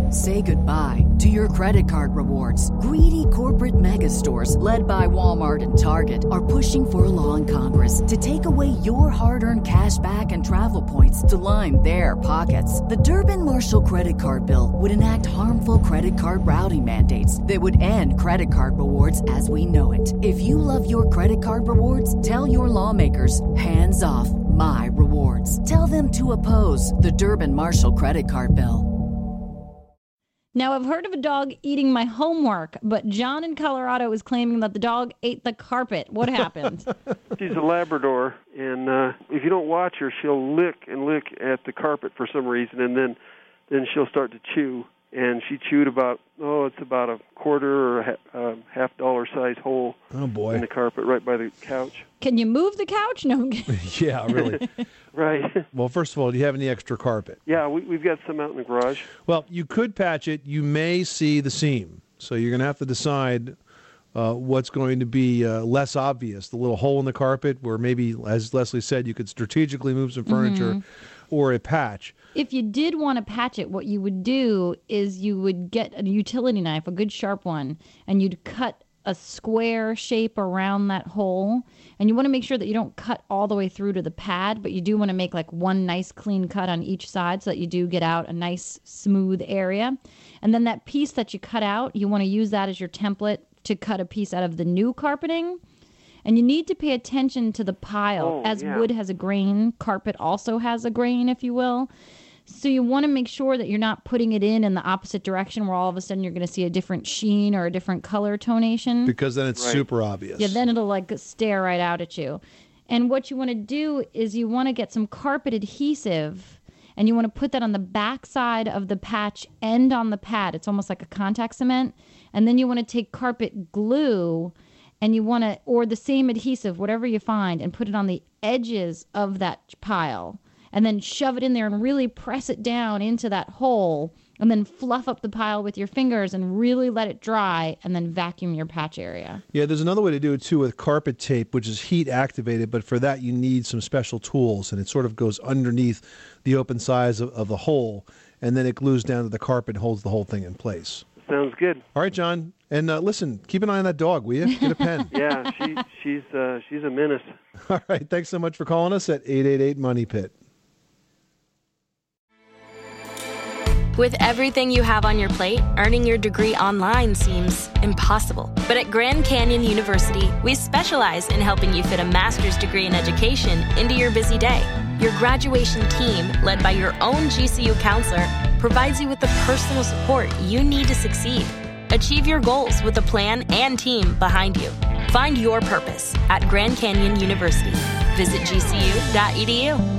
Say goodbye to your credit card rewards. Greedy corporate mega stores, led by Walmart and Target, are pushing for a law in Congress to take away your hard-earned cash back and travel points to line their pockets. The Durbin-Marshall credit card bill would enact harmful credit card routing mandates that would end credit card rewards as we know it. If you love your credit card rewards, tell your lawmakers, hands off my rewards. Tell them to oppose the Durbin-Marshall credit card bill. Now, I've heard of a dog eating my homework, but John in Colorado is claiming that the dog ate the carpet. What happened? She's a Labrador, and if you don't watch her, she'll lick at the carpet for some reason, and then she'll start to chew. And she chewed about a quarter or a $half size hole in the carpet right by the couch. Can you move the couch? No. Yeah, really. Right. Well, first of all, do you have any extra carpet? Yeah, we've got some out in the garage. Well, you could patch it. You may see the seam. So you're going to have to decide what's going to be less obvious. The little hole in the carpet where maybe, as Leslie said, you could strategically move some furniture, or a patch. If you did want to patch it, what you would do is you would get a utility knife, a good sharp one, and you'd cut a square shape around that hole. And you want to make sure that you don't cut all the way through to the pad, but you do want to make like one nice clean cut on each side so that you do get out a nice smooth area. And then that piece that you cut out, you want to use that as your template to cut a piece out of the new carpeting. And you need to pay attention to the pile. Wood has a grain, carpet also has a grain, if you will. So you want to make sure that you're not putting it in the opposite direction where all of a sudden you're going to see a different sheen or a different color tonation. Because then it's super obvious. Yeah, then it'll like stare right out at you. And what you want to do is you want to get some carpet adhesive, and you want to put that on the back side of the patch and on the pad. It's almost like a contact cement. And then you want to take carpet glue, and you want to, or the same adhesive, whatever you find, and put it on the edges of that pile. And then shove it in there and really press it down into that hole, and then fluff up the pile with your fingers and really let it dry, and then vacuum your patch area. Yeah, there's another way to do it, too, with carpet tape, which is heat activated, but for that you need some special tools, and it sort of goes underneath the open sides of the hole, and then it glues down to the carpet and holds the whole thing in place. Sounds good. All right, John. And listen, keep an eye on that dog, will you? Get a pen. Yeah, she's a menace. All right, thanks so much for calling us at 888-MONEY-PIT. With everything you have on your plate, earning your degree online seems impossible. But at Grand Canyon University, we specialize in helping you fit a master's degree in education into your busy day. Your graduation team, led by your own GCU counselor, provides you with the personal support you need to succeed. Achieve your goals with a plan and team behind you. Find your purpose at Grand Canyon University. Visit gcu.edu.